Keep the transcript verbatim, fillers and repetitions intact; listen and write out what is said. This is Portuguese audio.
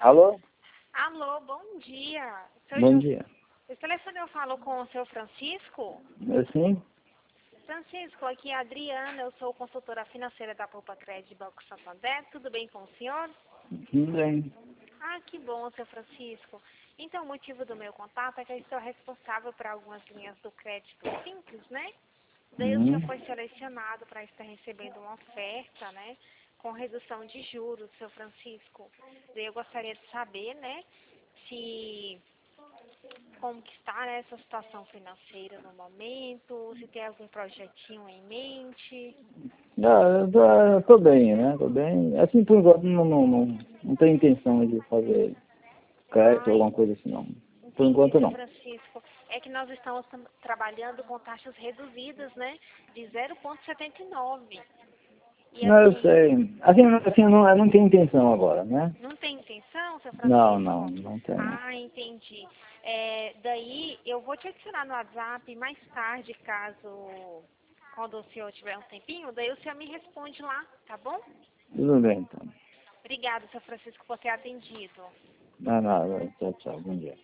Alô? Alô, bom dia. Seu Bom Ju- dia. Esse telefone eu falo com o seu Francisco. É sim? Francisco, aqui é a Adriana, eu sou consultora financeira da Poupa Crédito Banco Santander. Tudo bem com o senhor? Tudo bem. Ah, que bom, seu Francisco. Então, o motivo do meu contato é que eu estou responsável por algumas linhas do crédito simples, né? Daí o senhor Hum. foi selecionado para estar recebendo uma oferta, né? Com redução de juros, seu Francisco. Daí eu gostaria de saber, né? Se como que está, né, essa situação financeira no momento, se tem algum projetinho em mente. Ah, eu tô, eu tô bem, né? Tô bem. Assim, por enquanto, não, não, não, não tenho intenção de fazer crédito ou Ai, alguma coisa assim, não. Por entendi, enquanto, seu não. Francisco. É que nós estamos tam- trabalhando com taxas reduzidas, né, de zero vírgula setenta e nove. E Não, eu assim, sei. Assim, assim eu, não, eu não tenho intenção agora, né? não tem intenção, seu Não, não, Francisco? não tenho. Ah, entendi. É, daí eu vou te adicionar no WhatsApp mais tarde, caso quando o senhor tiver um tempinho, daí o senhor me responde lá, tá bom? Tudo bem, então. Obrigada, seu Francisco, por ter atendido. Não, nada. Tchau, tchau. Bom dia.